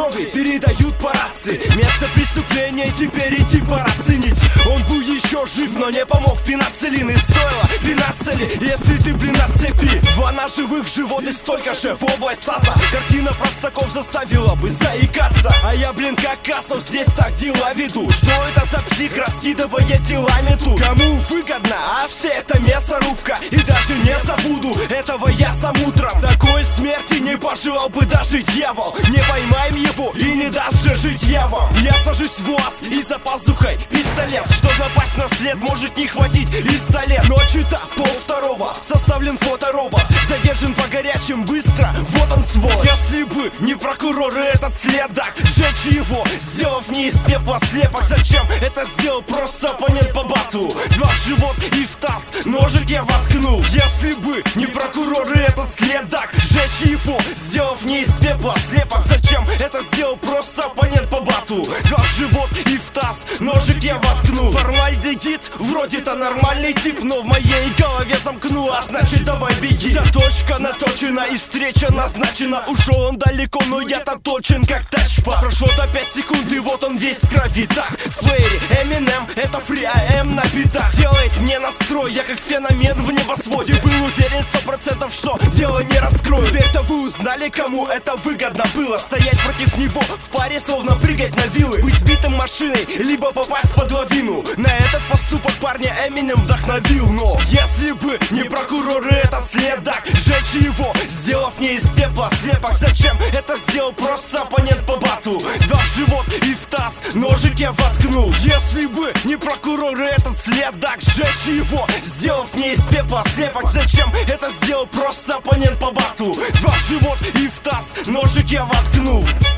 Новый передают по рации. Место преступления теперь идти пора ценить. Он был еще жив, но не помог пенициллин. И стоило пеницилли, если ты, блин, на цепи. 2 ножевых в живот и столько же в область таза. Картина простаков заставила бы заикаться. А я, блин, как Кассов здесь так дела веду. Что это за псих раскидывает телами тут? Кому выгодно, а все это мясорубка. И даже не забуду этого я сам утром. Такой смерти не пожелал бы даже дьявол. Не поймаем его и не даст же жить я вам. Я сажусь в УАЗ и за пазухой пистолет. Чтоб напасть на след, может не хватить и столет. Ночью-то 1:30, составлен фоторобот. Задержан по горячим быстро, вот он свой. Если бы не прокуроры этот следак, сжечь его, сделав не из пепла слепок. Зачем это сделал просто оппонент по батлу? 2 в живот и в таз, ножик я воткнул. Если бы не прокуроры этот следак, сжечь его, сделав не из пепла слепок. Зачем это сделал просто оппонент по батлу? 2 в живот и в таз, ножик я воткнул. Формальдегид, вроде-то нормальный тип, но в моей голове замкнула, значит давай беги. Точка наточена и встреча назначена. Ушел он далеко, но я-то точен как тачпад. Прошло-то 5 секунд и вот он весь в крови. Так, Флэри, Эминем, это фри АМ на битах. Делает мне настрой, я как феномен в небосводе. Был уверен 100%, что дело не раскрою. Теперь-то вы узнали, кому это выгодно было. Стоять против него в паре, словно прыгать на вилы. Быть сбитым машиной, либо попасть под лавину. На этот поступок парня Эминем вдохновил. Но если бы не прокуроры этот следак, сжечь его, сделав не из пепла слепок. Зачем это сделал просто оппонент по батлу? 2 в живот и в таз, ножик я воткнул. Если бы не прокуроры этот следак, сжечь его, сделав не из пепла слепок. Зачем это сделал просто оппонент по батлу? 2 в живот и в таз, ножик я воткнул.